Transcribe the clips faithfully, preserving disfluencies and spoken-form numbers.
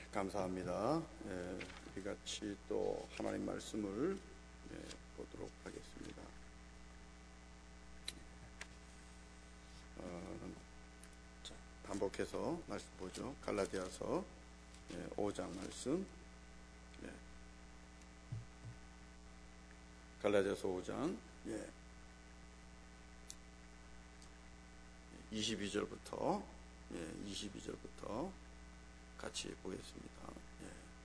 감사합니다. 예, 우리 같이 또 하나님 말씀을 예, 보도록 하겠습니다. 어, 자, 반복해서 말씀 보죠. 갈라디아서 예, 오 장 말씀. 예. 갈라디아서 오 장 예. 이십이 절부터 예, 이십이 절부터 같이 보겠습니다. 예.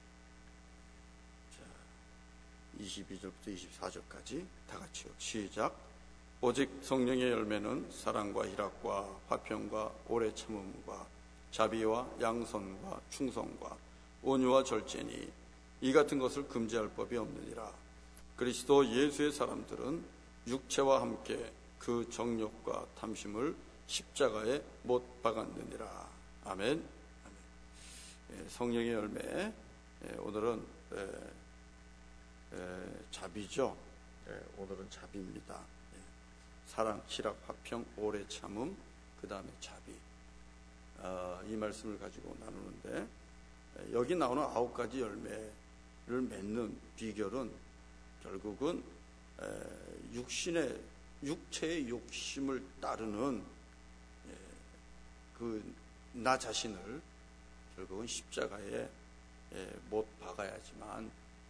자, 이십이 절부터 이십사 절까지 다 같이요. 시작. 오직 성령의 열매는 사랑과 희락과 화평과 오래 참음과 자비와 양선과 충성과 온유와 절제니 이 같은 것을 금지할 법이 없느니라. 그리스도 예수의 사람들은 육체와 함께 그 정욕과 탐심을 십자가에 못 박았느니라. 아멘. 아멘. 성령의 열매, 오늘은 에, 에, 자비죠. 에, 오늘은 자비입니다. 에, 사랑, 희락, 화평, 오래 참음, 그 다음에 자비. 어, 이 말씀을 가지고 나누는데 에, 여기 나오는 아홉 가지 열매를 맺는 비결은 결국은 에, 육신의 육체의 욕심을 따르는 그 나 자신을 결국은 십자가에 못 박아야지만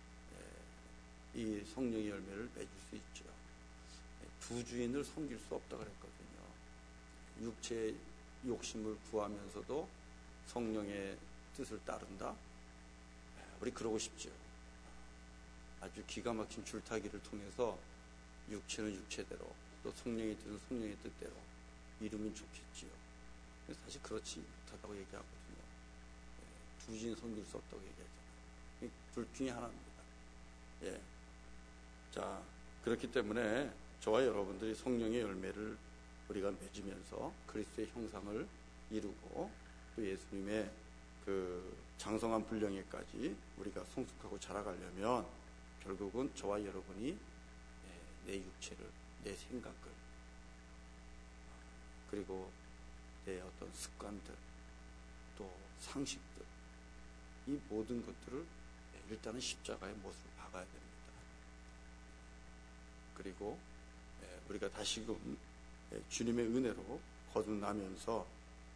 이 성령의 열매를 맺을 수 있죠. 두 주인을 섬길 수 없다 그랬거든요. 육체의 욕심을 구하면서도 성령의 뜻을 따른다. 우리 그러고 싶죠. 아주 기가 막힌 줄타기를 통해서 육체는 육체대로 또 성령의 뜻은 성령의 뜻대로 이루면 좋겠지요. 사실 그렇지 못하다고 얘기하거든요. 두 주인 섬길 수 없다고 얘기하잖아요. 둘 중에 하나입니다. 예. 자, 그렇기 때문에 저와 여러분들이 성령의 열매를 우리가 맺으면서 그리스도의 형상을 이루고 또 예수님의 그 장성한 분량에까지 우리가 성숙하고 자라가려면 결국은 저와 여러분이 내 육체를, 내 생각을, 그리고 내 어떤 습관들, 또 상식들, 이 모든 것들을 일단은 십자가에 못을 박아야 됩니다. 그리고 우리가 다시금 주님의 은혜로 거듭나면서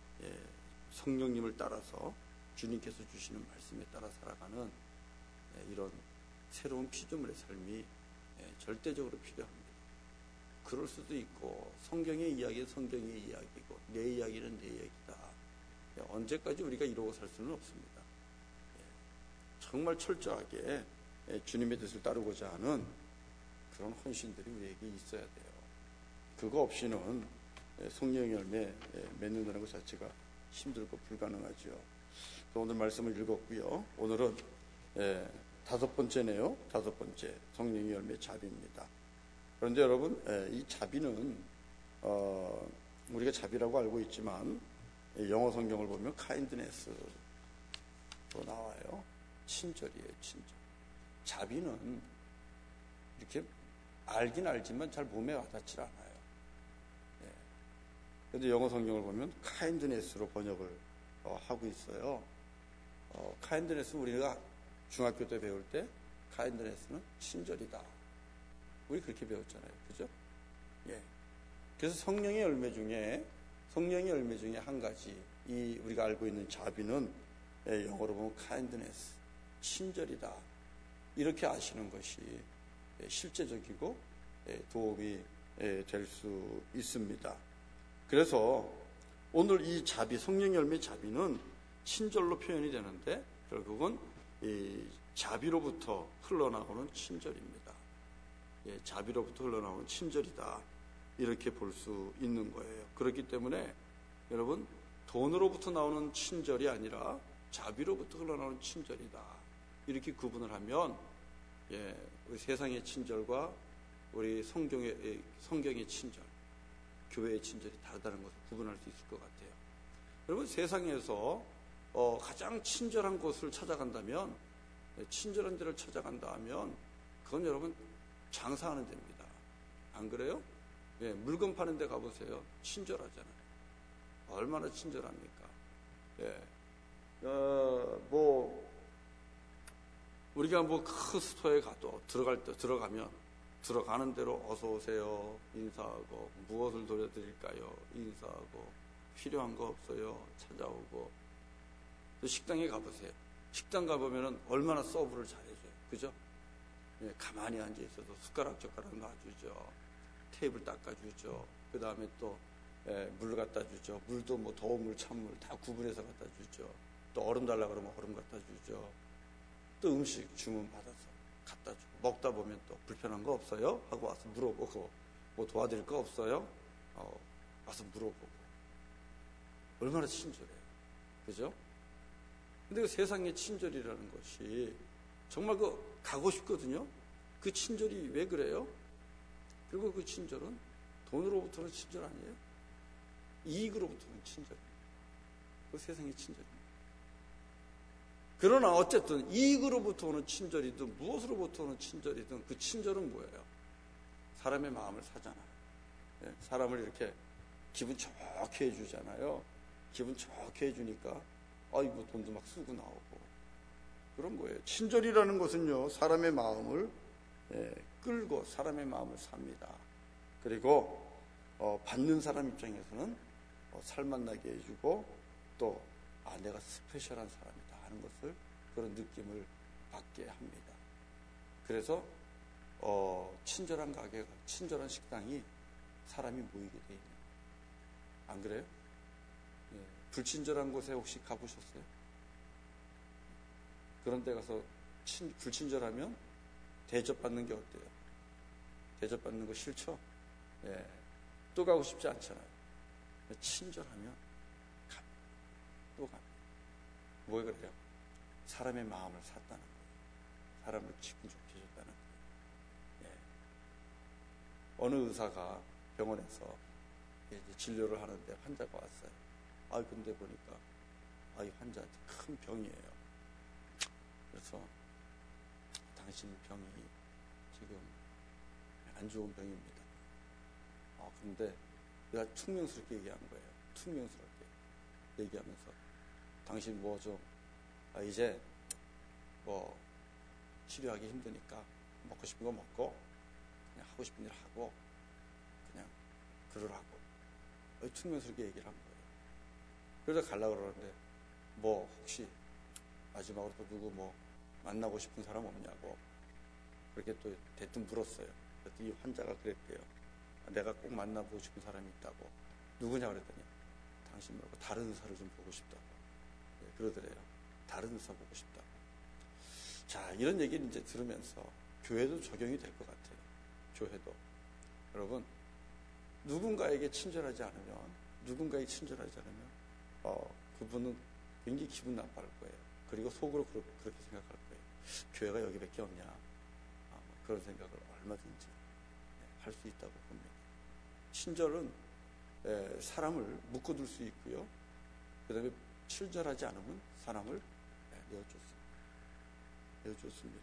성령님을 따라서 주님께서 주시는 말씀에 따라 살아가는 이런 새로운 피조물의 삶이 절대적으로 필요합니다. 그럴 수도 있고 성경의 이야기는 성경의 이야기고 내 이야기는 내 이야기다. 언제까지 우리가 이러고 살 수는 없습니다. 정말 철저하게 주님의 뜻을 따르고자 하는 그런 헌신들이 우리에게 있어야 돼요. 그거 없이는 성령의 열매 맺는다는 것 자체가 힘들고 불가능하죠. 오늘 말씀을 읽었고요. 오늘은 다섯 번째네요. 다섯 번째 성령의 열매 자비입니다. 그런데 여러분, 이 자비는 어, 우리가 자비라고 알고 있지만 영어 성경을 보면 kindness로 나와요. 친절이에요. 친절. 자비는 이렇게 알긴 알지만 잘 몸에 와닿지 않아요. 그런데 예. 영어 성경을 보면 kindness로 번역을 어, 하고 있어요. 어, kindness 우리가 중학교 때 배울 때 kindness는 친절이다. 우리 그렇게 배웠잖아요. 그죠? 예. 그래서 성령의 열매 중에, 성령의 열매 중에 한 가지, 이 우리가 알고 있는 자비는 예, 영어로 보면 kindness, 친절이다. 이렇게 아시는 것이 예, 실제적이고 예, 도움이 예, 될 수 있습니다. 그래서 오늘 이 자비, 성령의 열매 자비는 친절로 표현이 되는데 결국은 이 자비로부터 흘러나오는 친절입니다. 예, 자비로부터 흘러나오는 친절이다. 이렇게 볼 수 있는 거예요. 그렇기 때문에 여러분 돈으로부터 나오는 친절이 아니라 자비로부터 흘러나오는 친절이다. 이렇게 구분을 하면 예, 우리 세상의 친절과 우리 성경의, 성경의 친절, 교회의 친절이 다르다는 것을 구분할 수 있을 것 같아요. 여러분 세상에서 어, 가장 친절한 곳을 찾아간다면, 친절한 데를 찾아간다 하면 그건 여러분 장사하는 데입니다. 안 그래요? 예, 물건 파는 데 가보세요. 친절하잖아요. 얼마나 친절합니까? 예, 어, 뭐 우리가 뭐 큰 스토어에 가도 들어갈 때 들어가면 들어가는 대로 어서 오세요 인사하고 무엇을 도와드릴까요 인사하고 필요한 거 없어요 찾아오고 또 식당에 가보세요. 식당 가보면은 얼마나 서브를 잘해줘요. 그죠? 예, 가만히 앉아 있어도 숟가락 젓가락 놔주죠. 테이블 닦아주죠. 그 다음에 또 예, 물 갖다 주죠. 물도 뭐 더운 물, 찬물 다 구분해서 갖다 주죠. 또 얼음 달라 그러면 얼음 갖다 주죠. 또 음식 주문 받아서 갖다 주고 먹다 보면 또 불편한 거 없어요? 하고 와서 물어보고 뭐 도와드릴 거 없어요? 어, 와서 물어보고 얼마나 친절해요. 그죠? 근데 그 세상의 친절이라는 것이 정말 그 가고 싶거든요. 그 친절이 왜 그래요? 그리고 그 친절은 돈으로부터는 친절 아니에요? 이익으로부터는 친절입니다. 그 세상의 친절입니다. 그러나 어쨌든 이익으로부터 오는 친절이든 무엇으로부터 오는 친절이든 그 친절은 뭐예요? 사람의 마음을 사잖아요. 예, 사람을 이렇게 기분 좋게 해주잖아요. 기분 좋게 해주니까 아이고 돈도 막 쓰고 나오고 그런 거예요. 친절이라는 것은요 사람의 마음을 예, 끌고 사람의 마음을 삽니다. 그리고 어, 받는 사람 입장에서는 어, 살맛나게 해주고 또 아, 내가 스페셜한 사람이다 하는 것을 그런 느낌을 받게 합니다. 그래서 어, 친절한 가게가 친절한 식당이 사람이 모이게 돼 있는 안 그래요? 예, 불친절한 곳에 혹시 가보셨어요? 그런 데 가서 친, 불친절하면 대접받는 게 어때요? 대접받는 거 싫죠? 예, 또 가고 싶지 않잖아요. 친절하면 갑니다. 또 갑니다. 뭐 그래요? 사람의 마음을 샀다는 거예요. 사람을 기분 좋게 해줬다는 거예요. 예. 어느 의사가 병원에서 이제 진료를 하는데 환자가 왔어요. 아, 근데 보니까 아, 이 환자한테 큰 병이에요. 그래서 당신 병이 지금 안 좋은 병입니다. 아, 근데 내가 퉁명스럽게 얘기한 거예요. 퉁명스럽게 얘기하면서 당신 뭐 좀 아, 이제 뭐 치료하기 힘드니까 먹고 싶은 거 먹고 그냥 하고 싶은 일 하고 그냥 그러라고 퉁명스럽게 얘기를 한 거예요. 그러다 가려고 그러는데 뭐 혹시 마지막으로 또 누구 뭐 만나고 싶은 사람 없냐고 그렇게 또 대뜸 물었어요. 그랬더니 이 환자가 그랬대요. 내가 꼭 만나보고 싶은 사람이 있다고. 누구냐 그랬더니 당신 말고 다른 의사를 좀 보고 싶다고. 네, 그러더래요. 다른 의사 보고 싶다고. 자, 이런 얘기를 이제 들으면서 교회도 적용이 될 것 같아요. 교회도. 여러분, 누군가에게 친절하지 않으면, 누군가에게 친절하지 않으면, 어, 그분은 굉장히 기분 나빠할 거예요. 그리고 속으로 그렇게 생각할 거예요. 교회가 여기밖에 없냐. 아, 그런 생각을 얼마든지 할 수 있다고 봅니다. 친절은 에, 사람을 묶어둘 수 있고요. 그 다음에 친절하지 않으면 사람을 에, 내어줬습니다. 내어줬습니다.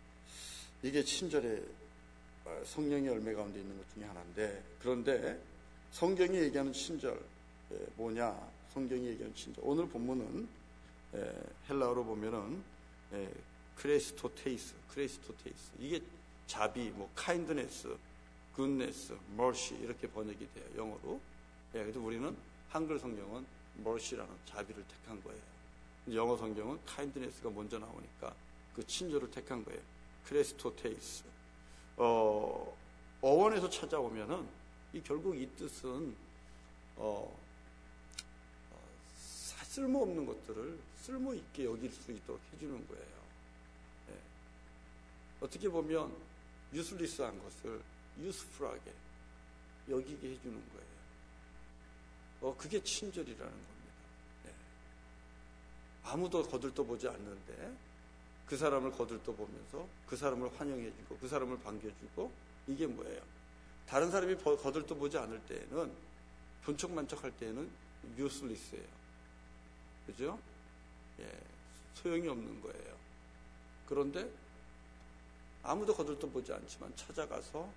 이게 친절의 어, 성령의 열매 가운데 있는 것 중에 하나인데, 그런데 성경이 얘기하는 친절 에, 뭐냐? 성경이 얘기하는 친절. 오늘 본문은 에, 헬라어로 보면은 에, 크레스토테이스, 크레스토테이스. 이게 자비, 뭐 카인드네스, goodness, mercy 이렇게 번역이 돼요. 영어로. 예, 그래서 우리는 한글 성경은 mercy라는 자비를 택한 거예요. 영어 성경은 kindness가 먼저 나오니까 그 친절을 택한 거예요. 크레스토테이스. 어, 어원에서 찾아오면은 이 결국 이 뜻은 어, 어, 쓸모없는 것들을 쓸모 있게 여길 수 있도록 해주는 거예요. 예. 어떻게 보면 유슬리스한 것을 유스풀하게 여기게 해주는 거예요. 어, 그게 친절이라는 겁니다. 네. 아무도 거들떠보지 않는데 그 사람을 거들떠보면서 그 사람을 환영해주고 그 사람을 반겨주고 이게 뭐예요? 다른 사람이 거들떠보지 않을 때에는 본척만척할 때에는 유슬리스예요. 그죠? 예, 소용이 없는 거예요. 그런데 아무도 거들떠보지 않지만 찾아가서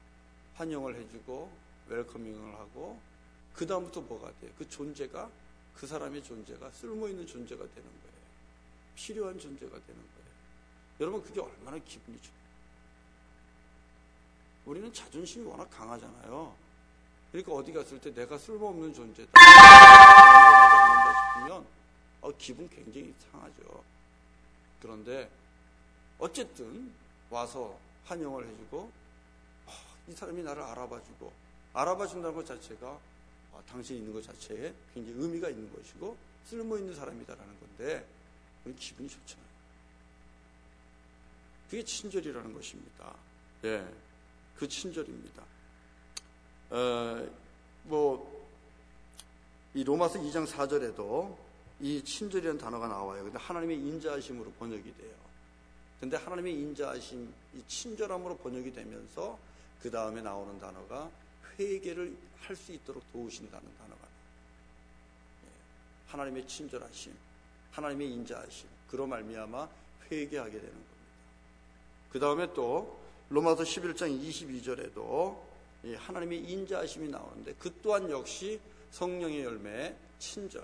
환영을 해주고 웰커밍을 하고 그 다음부터 뭐가 돼요? 그 존재가 그 사람의 존재가 쓸모있는 존재가 되는 거예요. 필요한 존재가 되는 거예요. 여러분, 그게 얼마나 기분이 좋아요. 우리는 자존심이 워낙 강하잖아요. 그러니까 어디 갔을 때 내가 쓸모없는 존재다, 싶으면 어, 기분 굉장히 상하죠. 그런데 어쨌든 와서 환영을 해주고 어, 이 사람이 나를 알아봐주고 알아봐준다는 것 자체가 어, 당신이 있는 것 자체에 굉장히 의미가 있는 것이고 쓸모있는 사람이다라는 건데 우리 기분이 좋잖아요. 그게 친절이라는 것입니다. 예, 그 친절입니다. 어, 뭐, 이 로마서 이 장 사 절에도 이 친절이라는 단어가 나와요. 근데 하나님의 인자하심으로 번역이 돼요. 근데 하나님의 인자하심, 이 친절함으로 번역이 되면서 그 다음에 나오는 단어가 회개를 할 수 있도록 도우신다는 단어가 나와요. 하나님의 친절하심, 하나님의 인자하심, 그로 말미암아 회개하게 되는 겁니다. 그 다음에 또 로마서 십일 장 이십이 절에도 하나님의 인자하심이 나오는데 그 또한 역시 성령의 열매, 친절,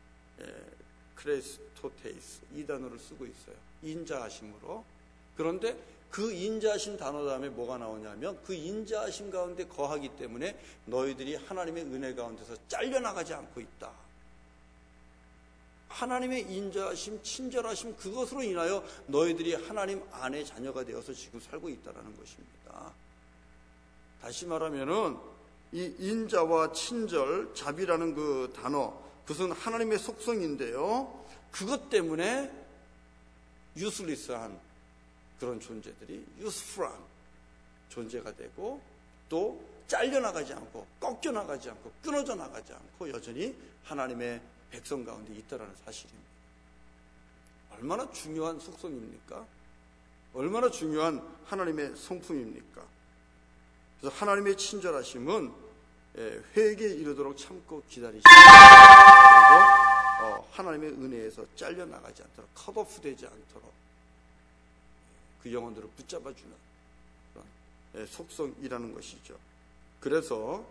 크레스토테이스, 이 단어를 쓰고 있어요. 인자하심으로. 그런데 그 인자하심 단어 다음에 뭐가 나오냐면 그 인자하심 가운데 거하기 때문에 너희들이 하나님의 은혜 가운데서 잘려나가지 않고 있다. 하나님의 인자하심, 친절하심, 그것으로 인하여 너희들이 하나님 안의 자녀가 되어서 지금 살고 있다는 것입니다. 다시 말하면은 이 인자와 친절, 자비라는 그 단어, 그것은 하나님의 속성인데요. 그것 때문에 유슬리스한 그런 존재들이 유스풀한 존재가 되고 또 잘려나가지 않고 꺾여나가지 않고 끊어져 나가지 않고 여전히 하나님의 백성 가운데 있다라는 사실입니다. 얼마나 중요한 속성입니까? 얼마나 중요한 하나님의 성품입니까? 그래서 하나님의 친절하심은 회개에 이르도록 참고 기다리시고 그리고 하나님의 은혜에서 잘려나가지 않도록 컷오프되지 않도록 그 영혼들을 붙잡아주는 그런 속성이라는 것이죠. 그래서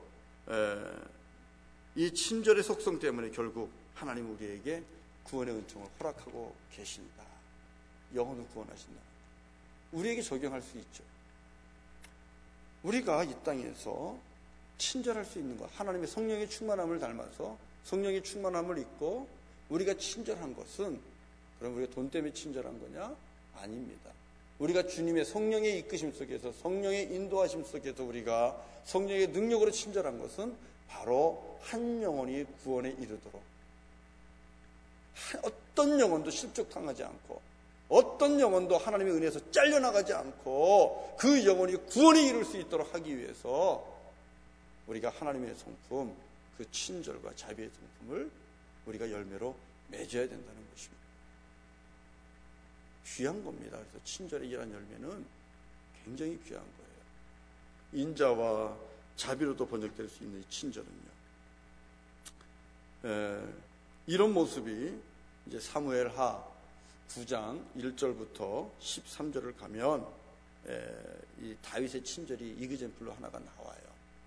이 친절의 속성 때문에 결국 하나님 우리에게 구원의 은총을 허락하고 계신다. 영혼을 구원하신다. 우리에게 적용할 수 있죠. 우리가 이 땅에서 친절할 수 있는 것, 하나님의 성령의 충만함을 닮아서 성령의 충만함을 입고 우리가 친절한 것은 그럼 우리가 돈 때문에 친절한 거냐? 아닙니다. 우리가 주님의 성령의 이끄심 속에서 성령의 인도하심 속에서 우리가 성령의 능력으로 친절한 것은 바로 한 영혼이 구원에 이르도록 어떤 영혼도 실족당하지 않고 어떤 영혼도 하나님의 은혜에서 잘려나가지 않고 그 영혼이 구원에 이룰 수 있도록 하기 위해서 우리가 하나님의 성품, 그 친절과 자비의 성품을 우리가 열매로 맺어야 된다는 것입니다. 귀한 겁니다. 그래서 친절의 이러한 열매는 굉장히 귀한 거예요. 인자와 자비로도 번역될 수 있는 이 친절은요. 에, 이런 모습이 이제 사무엘하 구 장 일 절부터 십삼 절을 가면 에, 이 다윗의 친절이 이그젠플로 하나가 나와요.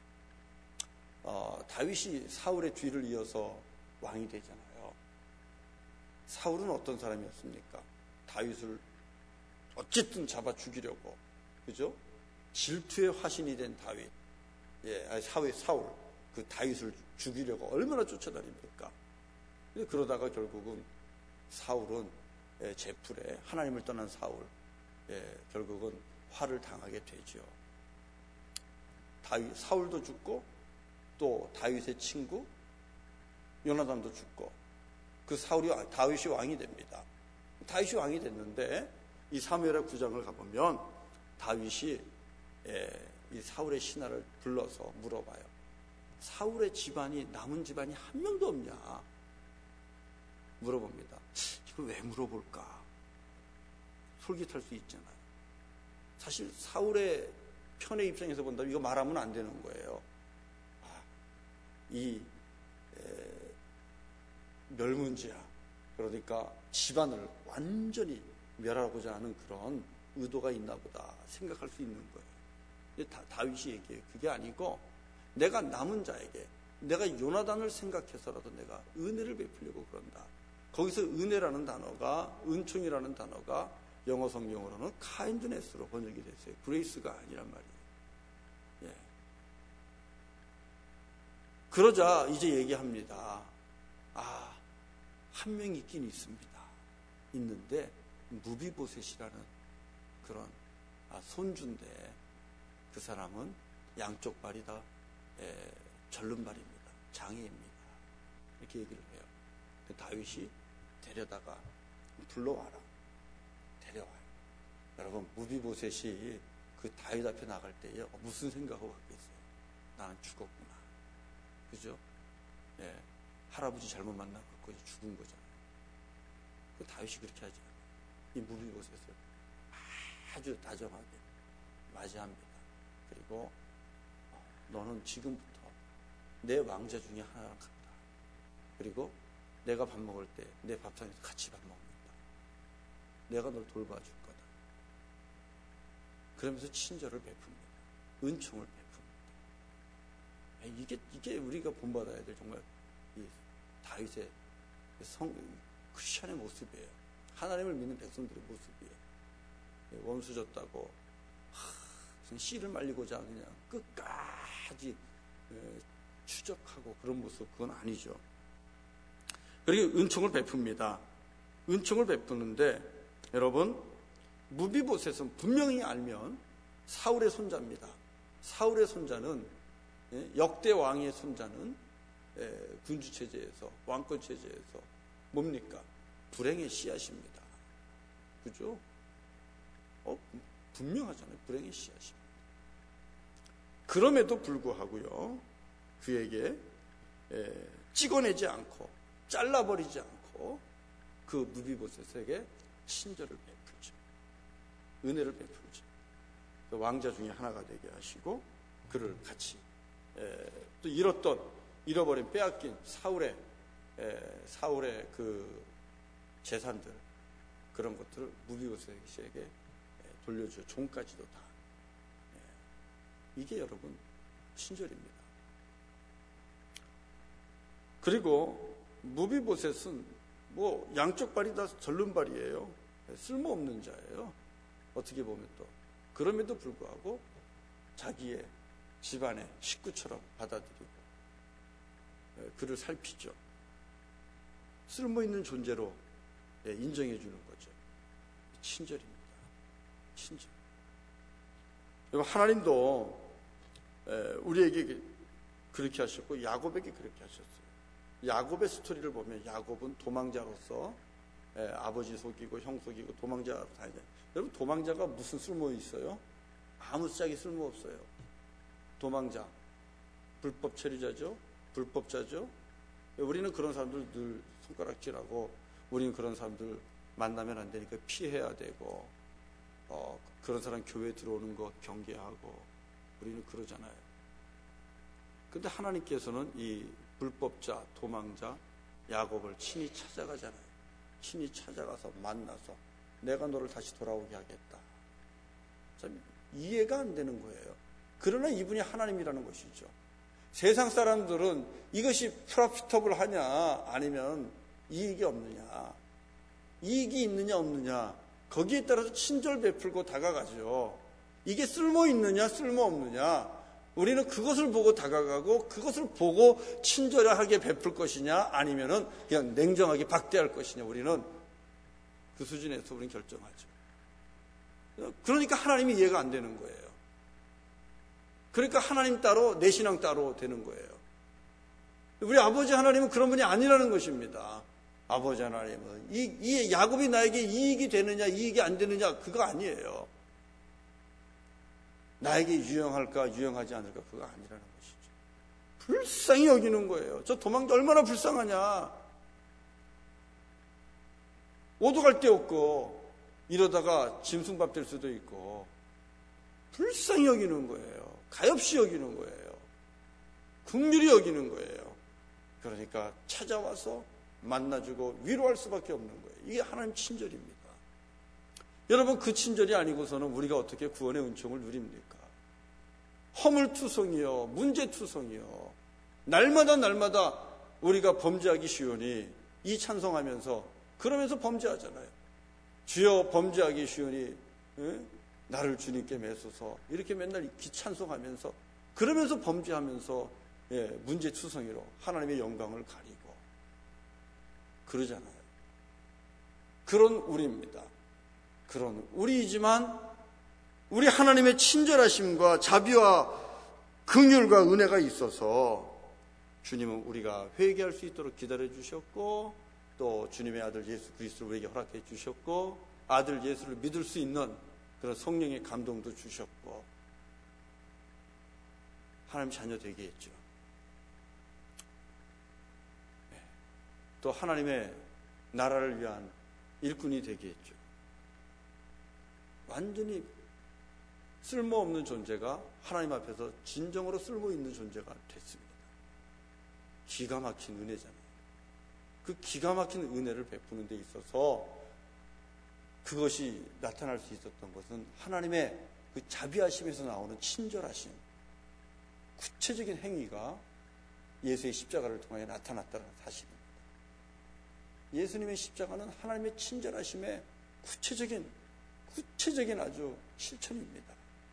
어, 다윗이 사울의 뒤를 이어서 왕이 되잖아요. 사울은 어떤 사람이었습니까? 다윗을 어쨌든 잡아 죽이려고, 그죠? 질투의 화신이 된 다윗, 예, 아니, 사울, 사울, 그 다윗을 죽이려고 얼마나 쫓아다닙니까? 근데 그러다가 결국은 사울은 예, 제풀에 하나님을 떠난 사울, 예, 결국은 화를 당하게 되죠. 다윗, 사울도 죽고 또 다윗의 친구 요나단도 죽고 그 사울이 다윗이 왕이 됩니다. 다윗이 왕이 됐는데 이 사무엘하 구 장을 가보면 다윗이 예, 이 사울의 신하를 불러서 물어봐요. 사울의 집안이 남은 집안이 한 명도 없냐 물어봅니다. 이걸 왜 물어볼까? 솔깃할 수 있잖아요. 사실 사울의 편의 입장에서 본다면 이거 말하면 안 되는 거예요. 아, 이 에, 멸문지야. 그러니까 집안을 완전히 멸하고자 하는 그런 의도가 있나 보다 생각할 수 있는 거예요. 근데 다, 다윗이 얘기해요. 그게 아니고 내가 남은 자에게 내가 요나단을 생각해서라도 내가 은혜를 베풀려고 그런다. 거기서 은혜라는 단어가, 은총이라는 단어가 영어 성경으로는 kindness로 번역이 됐어요. 그레이스가 아니란 말이에요. 예. 그러자 이제 얘기합니다. 아, 한 명 있긴 있습니다. 있는데 무비보셋이라는 그런 아, 손주인데 그 사람은 양쪽 발이 다 에, 절름발입니다. 장애입니다. 이렇게 얘기를 해요. 다윗이 데려다가 불러와라. 데려와요. 여러분, 무비보셋이 그 다윗 앞에 나갈 때에 무슨 생각하고 갔겠어요? 나는 죽었구나. 그죠? 예, 할아버지 잘못 만나갖고 죽은 거잖아요. 그 다윗이 그렇게 하지 않아요. 이 무비보셋을 아주 다정하게 맞이합니다. 그리고 너는 지금부터 내 왕자 중에 하나랑 같다. 그리고 내가 밥 먹을 때 내 밥상에서 같이 밥 먹는다. 내가 널 돌봐줄 거다. 그러면서 친절을 베풉니다. 은총을 베풉니다. 이게 이게 우리가 본받아야 될 정말 이 다윗의 성 크리스천의 모습이에요. 하나님을 믿는 백성들의 모습이에요. 원수 졌다고 하, 씨를 말리고자 그냥 끝까지 추적하고 그런 모습, 그건 아니죠. 그리고 은총을 베풉니다. 은총을 베푸는데 여러분, 무비보셋은 분명히 알면 사울의 손자입니다. 사울의 손자는, 역대 왕의 손자는 군주체제에서, 왕권체제에서 뭡니까? 불행의 씨앗입니다. 그죠? 어, 분명하잖아요. 불행의 씨앗입니다. 그럼에도 불구하고요, 그에게 에, 찍어내지 않고 잘라버리지 않고 그 무비보셋에게 친절을 베풀죠. 은혜를 베풀죠. 왕자 중에 하나가 되게 하시고 그를 같이 에, 또 잃었던, 잃어버린, 빼앗긴 사울의 에, 사울의 그 재산들, 그런 것들을 무비보셋에게 돌려줘. 종까지도 다. 이게 여러분 친절입니다. 그리고 무비보셋은 뭐 양쪽 발이 다 절름발이에요. 쓸모없는 자예요. 어떻게 보면 또. 그럼에도 불구하고 자기의 집안의 식구처럼 받아들이고 그를 살피죠. 쓸모있는 존재로 인정해 주는 거죠. 친절입니다. 친절. 그리고 하나님도 우리에게 그렇게 하셨고 야곱에게 그렇게 하셨어요. 야곱의 스토리를 보면 야곱은 도망자로서 아버지 속이고 형 속이고 도망자로 다니잖아요. 여러분, 도망자가 무슨 쓸모 있어요? 아무 짝이 쓸모 없어요. 도망자, 불법 체류자죠, 불법자죠. 우리는 그런 사람들 늘 손가락질하고, 우리는 그런 사람들 만나면 안 되니까 피해야 되고, 어, 그런 사람 교회에 들어오는 거 경계하고, 우리는 그러잖아요. 근데 하나님께서는 이 불법자, 도망자 야곱을 친히 찾아가잖아요. 친히 찾아가서 만나서 내가 너를 다시 돌아오게 하겠다. 참 이해가 안 되는 거예요. 그러나 이분이 하나님이라는 것이죠. 세상 사람들은 이것이 프로피터블 하냐 아니면 이익이 없느냐, 이익이 있느냐 없느냐, 거기에 따라서 친절 베풀고 다가가죠. 이게 쓸모 있느냐 쓸모 없느냐, 우리는 그것을 보고 다가가고 그것을 보고 친절하게 베풀 것이냐 아니면은 그냥 냉정하게 박대할 것이냐, 우리는 그 수준에서 우리는 결정하죠. 그러니까 하나님이 이해가 안 되는 거예요. 그러니까 하나님 따로 내 신앙 따로 되는 거예요. 우리 아버지 하나님은 그런 분이 아니라는 것입니다. 아버지 하나님은 이, 이 야곱이 나에게 이익이 되느냐 이익이 안 되느냐 그거 아니에요. 나에게 유용할까 유용하지 않을까 그거 아니라는 것이죠. 불쌍히 여기는 거예요. 저 도망자 얼마나 불쌍하냐. 오도갈 데 없고 이러다가 짐승밥 될 수도 있고 불쌍히 여기는 거예요. 가엾이 여기는 거예요. 긍휼히 여기는 거예요. 그러니까 찾아와서 만나주고 위로할 수밖에 없는 거예요. 이게 하나님 친절입니다. 여러분, 그 친절이 아니고서는 우리가 어떻게 구원의 은총을 누립니까? 허물투성이요, 문제투성이요, 날마다 날마다 우리가 범죄하기 쉬우니 이 찬송하면서 그러면서 범죄하잖아요. 주여 범죄하기 쉬우니 에? 나를 주님께 매소서 이렇게 맨날 찬송하면서 그러면서 범죄하면서 예, 문제투성이로 하나님의 영광을 가리고 그러잖아요. 그런 우리입니다. 그런 우리이지만 우리 하나님의 친절하심과 자비와 긍휼과 은혜가 있어서 주님은 우리가 회개할 수 있도록 기다려 주셨고 또 주님의 아들 예수 그리스도를 우리에게 허락해 주셨고 아들 예수를 믿을 수 있는 그런 성령의 감동도 주셨고 하나님 자녀 되게 했죠. 또 하나님의 나라를 위한 일꾼이 되게 했죠. 완전히 쓸모없는 존재가 하나님 앞에서 진정으로 쓸모있는 존재가 됐습니다. 기가 막힌 은혜잖아요. 그 기가 막힌 은혜를 베푸는 데 있어서 그것이 나타날 수 있었던 것은 하나님의 그 자비하심에서 나오는 친절하심, 구체적인 행위가 예수의 십자가를 통해 나타났다는 사실입니다. 예수님의 십자가는 하나님의 친절하심의 구체적인 구체적인 아주 실천입니다.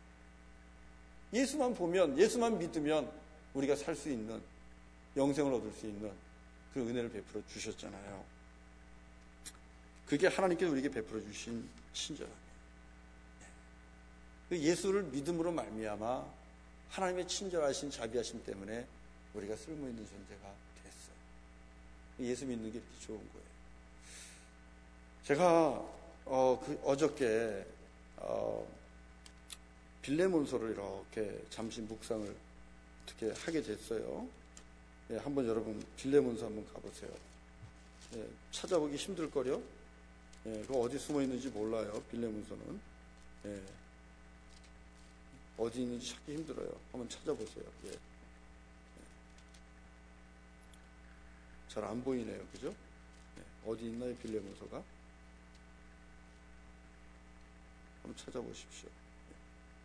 예수만 보면, 예수만 믿으면 우리가 살 수 있는, 영생을 얻을 수 있는 그 은혜를 베풀어 주셨잖아요. 그게 하나님께서 우리에게 베풀어 주신 친절함이에요. 예수를 믿음으로 말미암아 하나님의 친절하신 자비하심 때문에 우리가 쓸모있는 존재가 됐어요. 예수 믿는 게 이렇게 좋은 거예요. 제가 어, 그 어저께 어, 빌레몬서를 이렇게 잠시 묵상을 어떻게 하게 됐어요. 예, 한번 여러분 빌레몬서 한번 가보세요. 예, 찾아보기 힘들거려. 예, 그거 어디 숨어 있는지 몰라요. 빌레몬서는 예, 어디 있는지 찾기 힘들어요. 한번 찾아보세요. 예. 예. 잘 안 보이네요, 그죠? 예, 어디 있나요, 빌레몬서가? 한번 찾아보십시오. 예.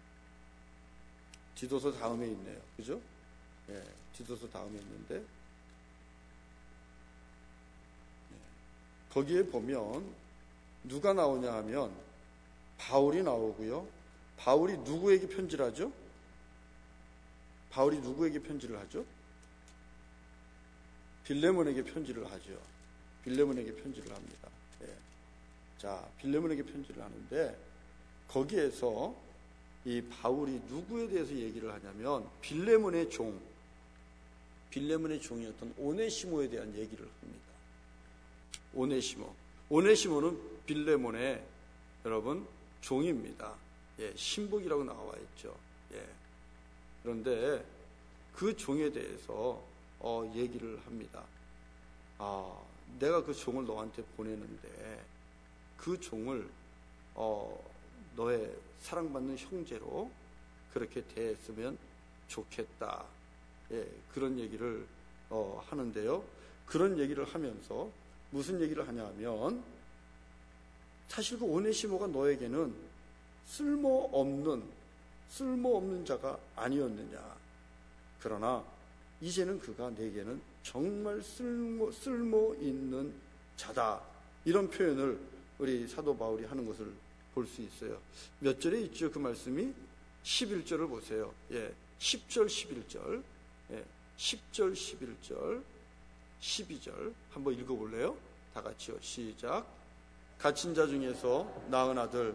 디도서 다음에 있네요, 그죠? 예, 디도서 다음에 있는데 예. 거기에 보면 누가 나오냐 하면 바울이 나오고요. 바울이 누구에게 편지를 하죠? 바울이 누구에게 편지를 하죠? 빌레몬에게 편지를 하죠. 빌레몬에게 편지를 합니다. 예. 자, 빌레몬에게 편지를 하는데 거기에서 이 바울이 누구에 대해서 얘기를 하냐면 빌레몬의 종, 빌레몬의 종이었던 오네시모에 대한 얘기를 합니다. 오네시모. 오네시모는 빌레몬의 여러분 종입니다. 예, 신복이라고 나와 있죠. 예. 그런데 그 종에 대해서 어, 얘기를 합니다. 아, 내가 그 종을 너한테 보내는데 그 종을 어, 너의 사랑받는 형제로 그렇게 대했으면 좋겠다. 예, 그런 얘기를 어, 하는데요. 그런 얘기를 하면서 무슨 얘기를 하냐면 사실 그 오네시모가 너에게는 쓸모없는 쓸모없는 자가 아니었느냐. 그러나 이제는 그가 내게는 정말 쓸모, 쓸모 있는 자다. 이런 표현을 우리 사도 바울이 하는 것을 볼 수 있어요. 몇 절에 있죠? 그 말씀이 십일 절을 보세요. 예, 십 절, 십일 절, 예, 십 절, 십일 절, 십이 절 한번 읽어볼래요? 다 같이요. 시작. 갇힌 자 중에서 낳은 아들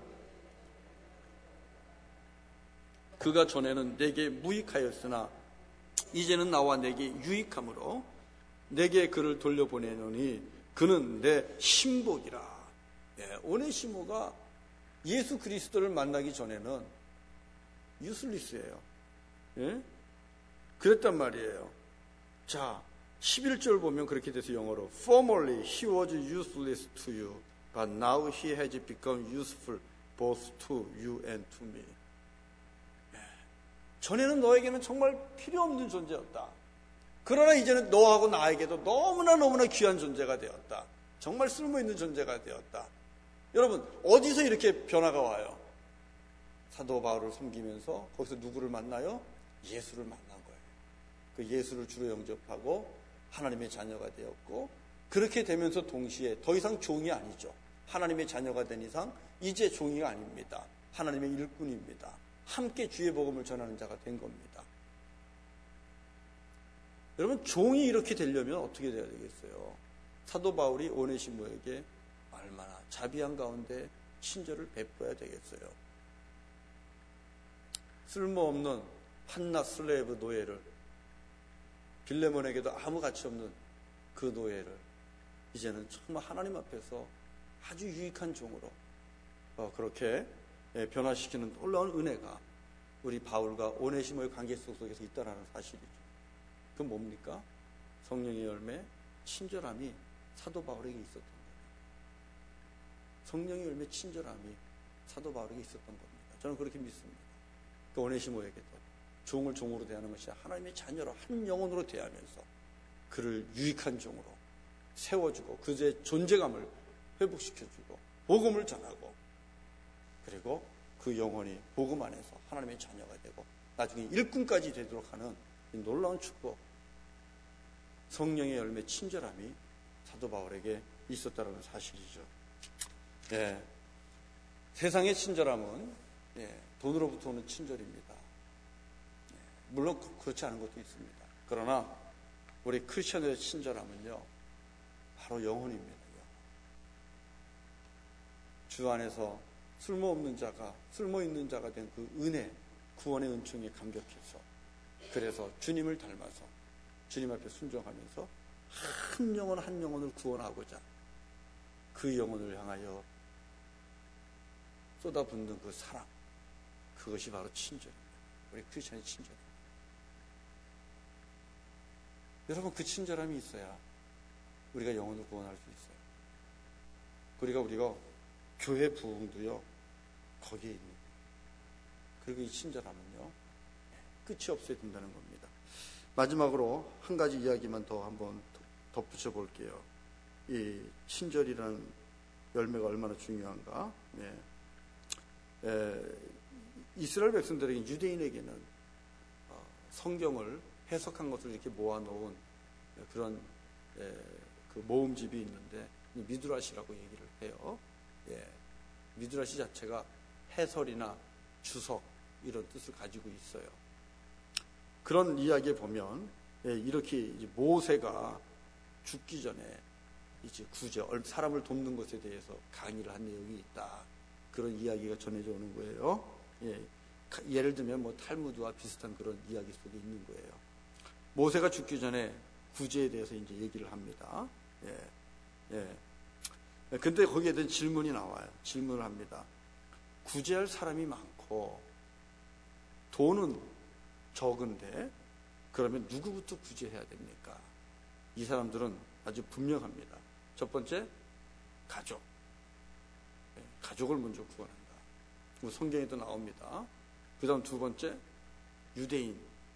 그가 전에는 내게 무익하였으나 이제는 나와 내게 유익함으로 내게 그를 돌려보내노니 그는 내 신복이라. 예, 오네시모가 예수 그리스도를 만나기 전에는 유슬리스예요. 예? 그랬단 말이에요. 자, 십일 절 보면 그렇게 돼서 영어로 Formerly he was useless to you, but now he has become useful both to you and to me. 예. 전에는 너에게는 정말 필요 없는 존재였다. 그러나 이제는 너하고 나에게도 너무나 너무나 귀한 존재가 되었다. 정말 쓸모있는 존재가 되었다. 여러분, 어디서 이렇게 변화가 와요? 사도 바울을 섬기면서 거기서 누구를 만나요? 예수를 만난 거예요. 그 예수를 주로 영접하고 하나님의 자녀가 되었고, 그렇게 되면서 동시에 더 이상 종이 아니죠. 하나님의 자녀가 된 이상 이제 종이가 아닙니다. 하나님의 일꾼입니다. 함께 주의 복음을 전하는 자가 된 겁니다. 여러분, 종이 이렇게 되려면 어떻게 돼야 되겠어요? 사도 바울이 오네시모에게 얼마나 자비한 가운데 친절을 베풀어야 되겠어요. 쓸모없는 한낱 슬레이브 노예를, 빌레몬에게도 아무 가치 없는 그 노예를 이제는 정말 하나님 앞에서 아주 유익한 종으로 어, 그렇게 변화시키는 놀라운 은혜가 우리 바울과 오네시모의 관계 속에서 있다는 사실이죠. 그건 뭡니까? 성령의 열매, 친절함이 사도 바울에게 있었던 거예요. 성령의 열매, 친절함이 사도 바울에게 있었던 겁니다. 저는 그렇게 믿습니다. 그 오네시모에게도 종을 종으로 대하는 것이 하나님의 자녀로 한 영혼으로 대하면서 그를 유익한 종으로 세워주고 그의 존재감을 회복시켜주고 복음을 전하고, 그리고 그 영혼이 복음 안에서 하나님의 자녀가 되고 나중에 일꾼까지 되도록 하는 이 놀라운 축복, 성령의 열매 친절함이 사도 바울에게 있었다는 사실이죠. 예, 세상의 친절함은 예, 돈으로부터 오는 친절입니다. 예, 물론 그렇지 않은 것도 있습니다. 그러나 우리 크리스천의 친절함은요, 바로 영혼입니다. 주 안에서 쓸모없는 자가 쓸모있는 자가 된 그 은혜, 구원의 은총에 감격해서, 그래서 주님을 닮아서 주님 앞에 순종하면서 한 영혼 한 영혼을 구원하고자 그 영혼을 향하여 쏟아붓는 그 사랑, 그것이 바로 친절입니다. 우리 크리스천의 친절입니다. 여러분, 그 친절함이 있어야 우리가 영혼을 구원할 수 있어요. 우리가 우리가 교회 부흥도요, 거기에 있는 거예요. 그리고 이 친절함은요, 끝이 없어야 된다는 겁니다. 마지막으로 한 가지 이야기만 더 한번 덧붙여 볼게요. 이 친절이라는 열매가 얼마나 중요한가. 네. 에, 이스라엘 백성들에게, 유대인에게는 어, 성경을 해석한 것을 이렇게 모아놓은 그런 에, 그 모음집이 있는데 미드라시라고 얘기를 해요. 예, 미드라시 자체가 해설이나 주석 이런 뜻을 가지고 있어요. 그런 이야기에 보면 예, 이렇게 이제 모세가 죽기 전에 이제 구제, 사람을 돕는 것에 대해서 강의를 한 내용이 있다. 그런 이야기가 전해져 오는 거예요. 예, 예를 들면 뭐 탈무드와 비슷한 그런 이야기 속에 있는 거예요. 모세가 죽기 전에 구제에 대해서 이제 얘기를 합니다. 예, 예. 근데 거기에 대한 질문이 나와요. 질문을 합니다. 구제할 사람이 많고 돈은 적은데 그러면 누구부터 구제해야 됩니까? 이 사람들은 아주 분명합니다. 첫 번째, 가족. 가족을 먼저 구원한다. 성경에도 나옵니다. 그 다음 두 번째, 유대인.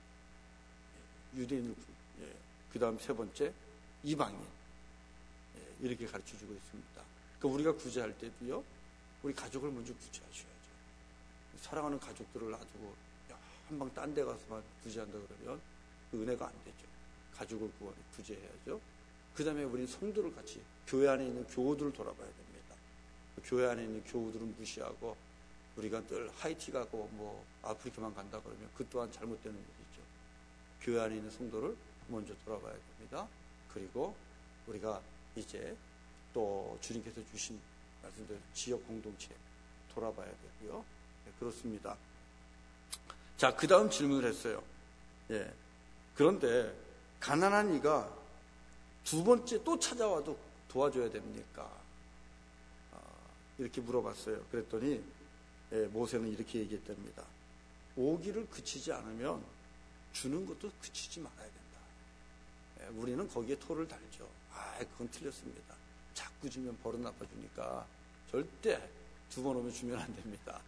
유대인을, 그 다음 세 번째, 이방인. 이렇게 가르쳐 주고 있습니다. 그러니까 우리가 구제할 때도요, 우리 가족을 먼저 구제하셔야죠. 사랑하는 가족들을 놔두고 한방 딴 데 가서만 구제한다 그러면 그 은혜가 안 되죠. 가족을 구원해 구제해야죠. 그 다음에 우리는 성도를 같이, 교회 안에 있는 교우들을 돌아봐야 됩니다. 교회 안에 있는 교우들은 무시하고 우리가 늘 하이티 가고 뭐 아프리카만 간다 그러면 그 또한 잘못되는 일이죠. 교회 안에 있는 성도를 먼저 돌아봐야 됩니다. 그리고 우리가 이제 또 주님께서 주신 말씀대로 지역 공동체 돌아봐야 되고요. 네, 그렇습니다. 자, 그 다음 질문을 했어요. 예. 그런데 가난한 이가 두 번째 또 찾아와도 도와줘야 됩니까? 아, 이렇게 물어봤어요. 그랬더니 예, 모세는 이렇게 얘기했답니다. 오기를 그치지 않으면 주는 것도 그치지 말아야 된다. 예, 우리는 거기에 토를 달죠. 아, 그건 틀렸습니다. 자꾸 주면 버릇 나빠지니까 절대 두 번 오면 주면 안 됩니다.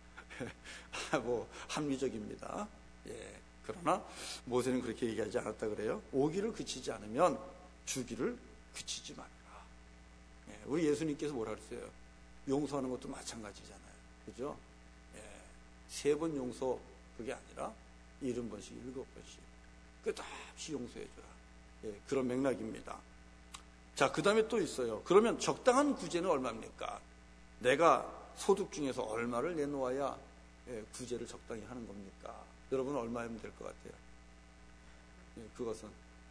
뭐 합리적입니다. 예. 그러나 모세는 그렇게 얘기하지 않았다 그래요. 오기를 그치지 않으면 주기를 그치지 말라. 예. 우리 예수님께서 뭐라 그랬어요? 용서하는 것도 마찬가지잖아요. 그죠? 예. 세 번 용서 그게 아니라 일흔 번씩 일곱 번씩. 끝없이 용서해줘라. 예, 그런 맥락입니다. 자, 그 다음에 또 있어요. 그러면 적당한 구제는 얼마입니까? 내가 소득 중에서 얼마를 내놓아야 예, 구제를 적당히 하는 겁니까? 여러분 얼마면 될 것 같아요? 예, 그것은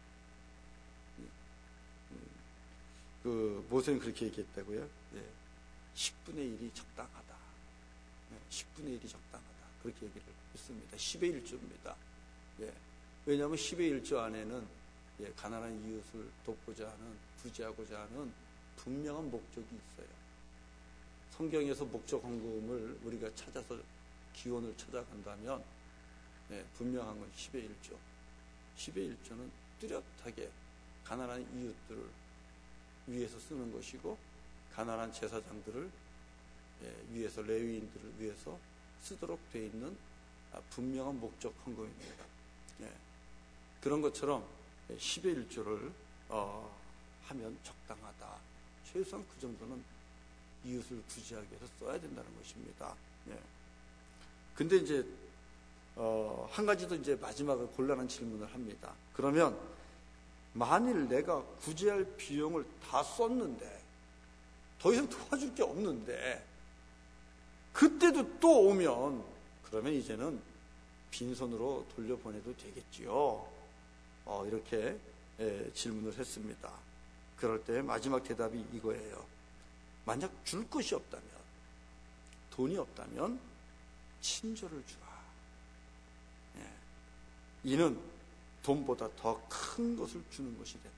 그 모세는 그렇게 얘기했다고요. 예, 십분의 일이 적당하다. 예, 십분의 일이 적당하다. 그렇게 얘기를 했습니다. 십의 일조입니다. 예, 왜냐하면 십의 일조 안에는 예, 가난한 이웃을 돕고자 하는, 구제하고자 하는 분명한 목적이 있어요. 성경에서 목적 헌금을 우리가 찾아서 기원을 찾아간다면 예, 분명한 건 십의 일조. 십의 일조는 뚜렷하게 가난한 이웃들을 위해서 쓰는 것이고, 가난한 제사장들을 예, 위해서, 레위인들을 위해서 쓰도록 되어 있는 분명한 목적 헌금입니다. 예, 그런 것처럼 십의 일조를 어, 하면 적당하다. 최소한 그 정도는 이웃을 구제하기 위해서 써야 된다는 것입니다. 예. 근데 이제 어, 한 가지 더 이제 마지막으로 곤란한 질문을 합니다. 그러면 만일 내가 구제할 비용을 다 썼는데 더 이상 도와줄 게 없는데 그때도 또 오면 그러면 이제는 빈손으로 돌려보내도 되겠지요. 어, 이렇게 예, 질문을 했습니다. 그럴 때 마지막 대답이 이거예요. 만약 줄 것이 없다면, 돈이 없다면 친절을 주라. 예, 이는 돈보다 더 큰 것을 주는 것이 된다.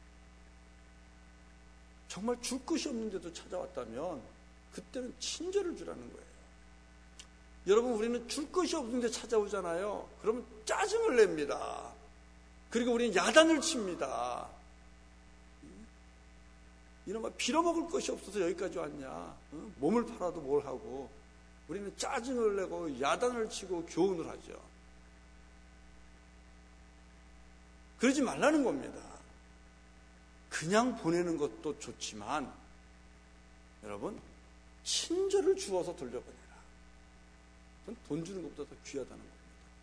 정말 줄 것이 없는데도 찾아왔다면 그때는 친절을 주라는 거예요. 여러분, 우리는 줄 것이 없는데 찾아오잖아요. 그러면 짜증을 냅니다. 그리고 우리는 야단을 칩니다. 이놈아, 빌어먹을 것이 없어서 여기까지 왔냐. 몸을 팔아도 뭘 하고. 우리는 짜증을 내고 야단을 치고 교훈을 하죠. 그러지 말라는 겁니다. 그냥 보내는 것도 좋지만 여러분, 친절을 주어서 돌려보내라. 그건 돈 주는 것보다 더 귀하다는 겁니다.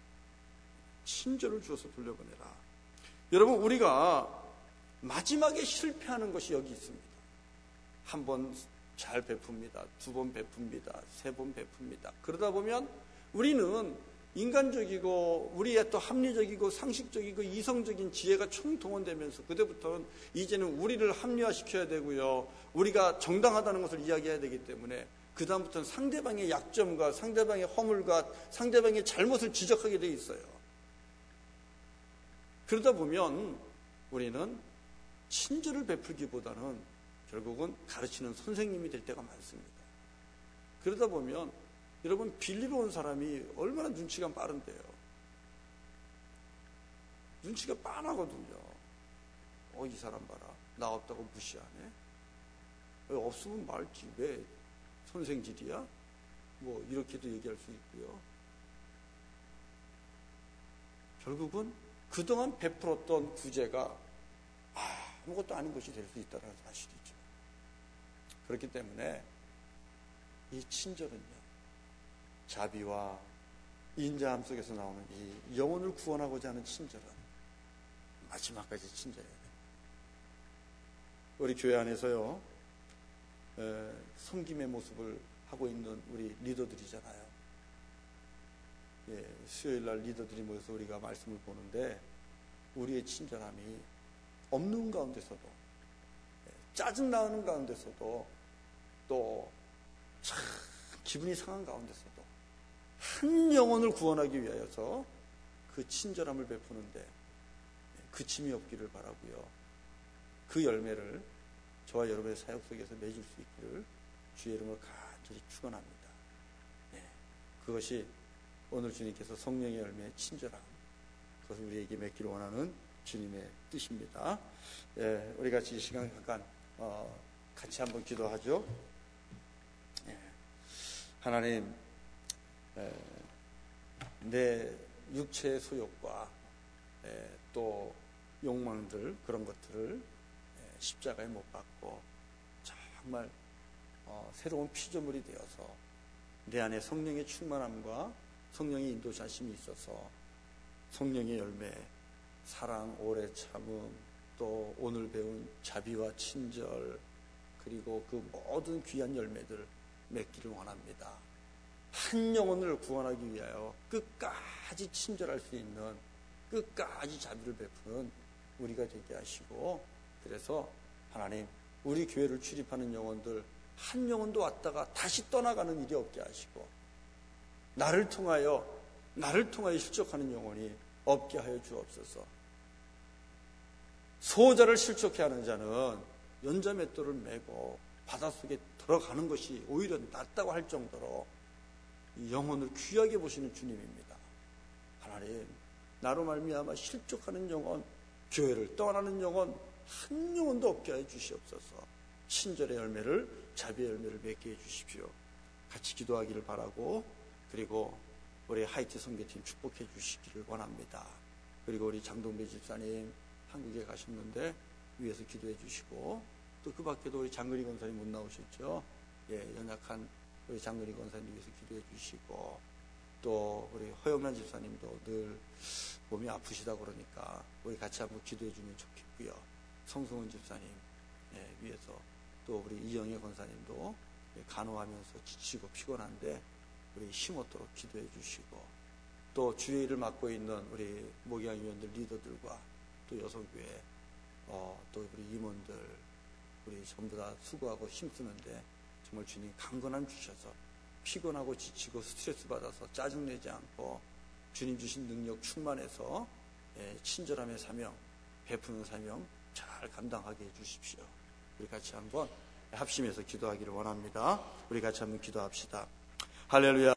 친절을 주어서 돌려보내라. 여러분, 우리가 마지막에 실패하는 것이 여기 있습니다. 한 번 잘 베풉니다. 두 번 베풉니다. 세 번 베풉니다. 그러다 보면 우리는 인간적이고 우리의 또 합리적이고 상식적이고 이성적인 지혜가 총동원되면서 그때부터는 이제는 우리를 합리화시켜야 되고요. 우리가 정당하다는 것을 이야기해야 되기 때문에 그 다음부터는 상대방의 약점과 상대방의 허물과 상대방의 잘못을 지적하게 돼 있어요. 그러다 보면 우리는 친절을 베풀기보다는 결국은 가르치는 선생님이 될 때가 많습니다. 그러다 보면 여러분, 빌리러 온 사람이 얼마나 눈치가 빠른데요. 눈치가 빠르거든요. 어, 이 사람 봐라. 나 없다고 무시하네. 없으면 말지. 왜 선생질이야? 뭐 이렇게도 얘기할 수 있고요. 결국은 그동안 베풀었던 구제가 아무것도 아닌 것이 될 수 있다는 사실이죠. 그렇기 때문에 이 친절은요, 자비와 인자함 속에서 나오는 이 영혼을 구원하고자 하는 친절은 마지막까지 친절해야 돼요. 우리 교회 안에서요, 에, 섬김의 모습을 하고 있는 우리 리더들이잖아요. 예, 수요일날 리더들이 모여서 우리가 말씀을 보는데 우리의 친절함이 없는 가운데서도, 예, 짜증 나는 가운데서도, 또 참 기분이 상한 가운데서도 한 영혼을 구원하기 위하여서 그 친절함을 베푸는데 그침이 없기를 바라고요. 그 열매를 저와 여러분의 사역 속에서 맺을 수 있기를 주의 이름으로 간절히 축원합니다. 네, 그것이 오늘 주님께서 성령의 열매의 친절함, 그것을 우리에게 맺기를 원하는 주님의 뜻입니다. 네, 우리 같이 이 시간 잠깐 어, 같이 한번 기도하죠. 네, 하나님, 에, 내 육체의 소욕과 에, 또 욕망들, 그런 것들을 에, 십자가에 못 박고 정말 어, 새로운 피조물이 되어서 내 안에 성령의 충만함과 성령의 인도자심이 있어서 성령의 열매, 사랑, 오래 참음, 또 오늘 배운 자비와 친절, 그리고 그 모든 귀한 열매들 맺기를 원합니다. 한 영혼을 구원하기 위하여 끝까지 친절할 수 있는, 끝까지 자비를 베푸는 우리가 되게 하시고, 그래서 하나님, 우리 교회를 출입하는 영혼들 한 영혼도 왔다가 다시 떠나가는 일이 없게 하시고, 나를 통하여 나를 통하여 실족하는 영혼이 없게 하여 주옵소서. 소자를 실족해 하는 자는 연자맷돌을 메고 바닷속에 들어가는 것이 오히려 낫다고 할 정도로 영혼을 귀하게 보시는 주님입니다. 하나님, 나로 말미암아 실족하는 영혼, 교회를 떠나는 영혼 한 영혼도 없게 해 주시옵소서. 친절의 열매를, 자비의 열매를 맺게 해 주십시오. 같이 기도하기를 바라고, 그리고 우리 하이티 선교팀 축복해 주시기를 원합니다. 그리고 우리 장동배 집사님 한국에 가셨는데 위에서 기도해 주시고, 또 그 밖에도 우리 장근희 권사님 못 나오셨죠? 예, 연약한 우리 장근희 권사님 위해서 기도해 주시고, 또 우리 허영란 집사님도 늘 몸이 아프시다 그러니까 우리 같이 한번 기도해 주면 좋겠고요. 성승훈 집사님 예, 위해서, 또 우리 이영애 권사님도 예, 간호하면서 지치고 피곤한데 우리 힘없도록 기도해 주시고, 또 주의 일을 맡고 있는 우리 목양위원들 리더들과 또 여성교회 어, 또 우리 임원들 우리 전부 다 수고하고 힘쓰는데 정말 주님 강건함 주셔서 피곤하고 지치고 스트레스 받아서 짜증내지 않고 주님 주신 능력 충만해서 예, 친절함의 사명, 베푸는 사명 잘 감당하게 해주십시오. 우리 같이 한번 합심해서 기도하기를 원합니다. 우리 같이 한번 기도합시다. 할렐루야.